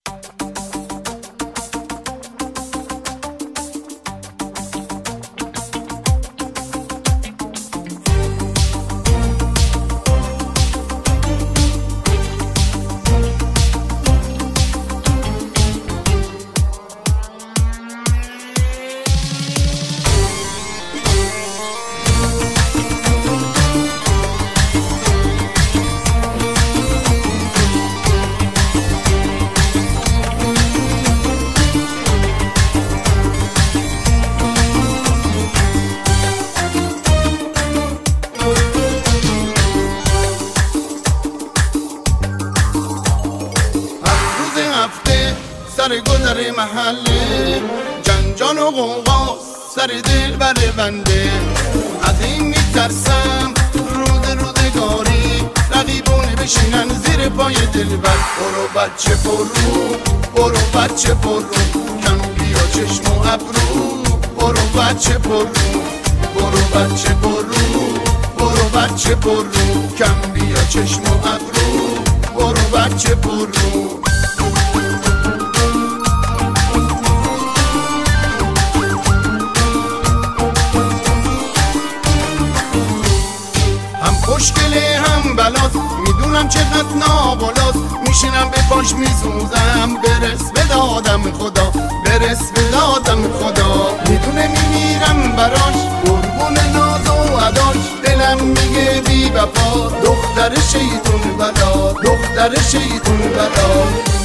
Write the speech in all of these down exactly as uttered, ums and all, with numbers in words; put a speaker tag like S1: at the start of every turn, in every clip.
S1: سر گذر محله جنجال و غوغا سر دل بر بنده. از این میترسم رود رودگاری رقیبونه بشینن زیر پای دلبر. برو بچه برو برو بچه برو کم بیا چشم و ابرو. برو بچه برو برو بچه برو برو بچه برو کم بیا چشم و ابرو. برو بچه برو. خوشگله هم بلاست میدونم چقدر نابالاست. میشینم به پاش میسوزم برس به دادم خدا برس به دادم خدا. میدونه میمیرم براش قربون ناز و عداش. دلم میگه بی وفا دختر شیطون بلا دختر شیطون بلا.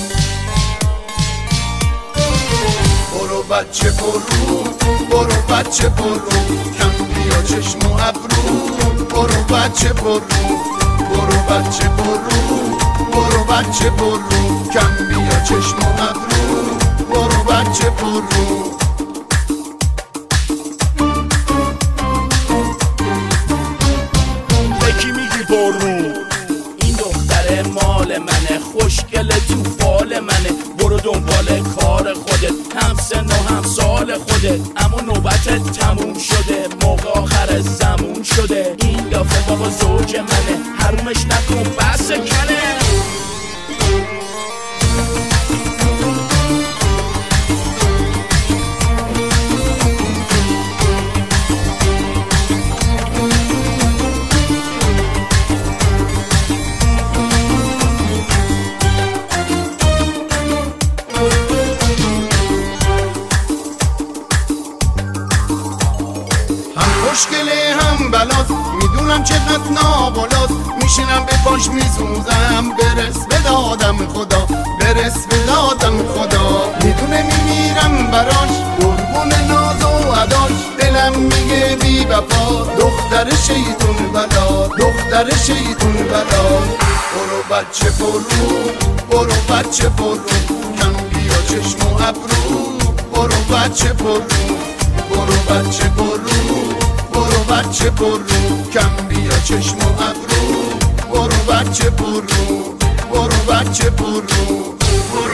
S1: برو بچه برو برو بچه برو کم بیا چشم و ابرو. برو بچه برو برو بچه برو برو بچه برو کم بیا چشم و ابرو. برو بچه برو.
S2: بکی میگی برو این دختر مال منه خوشگل تو بال منه. برو دنبال کار خودت هم سن و هم سال خودت. اما نوبتت تموم شده موقع آخر زمون شده. این دافه بابا زوج منه حرومش نکن بس کنه.
S1: خوشگله هم بلاست میدونم چقدر نابالاست. میشینم به پاش میسوزم برس به دادم خدا برس به دادم خدا. میدونه میمیرم براش قربون ناز و عداش. دلم میگه بی وفا دختر شیطون بلا دختر شیطون بلا. برو بچه برو برو بچه برو کم بیا چشم و ابرو. برو بچه برو برو بچه برو برو بچه برو کم بیا چشم و ابرو. برو بچه برو برو بچه برو برو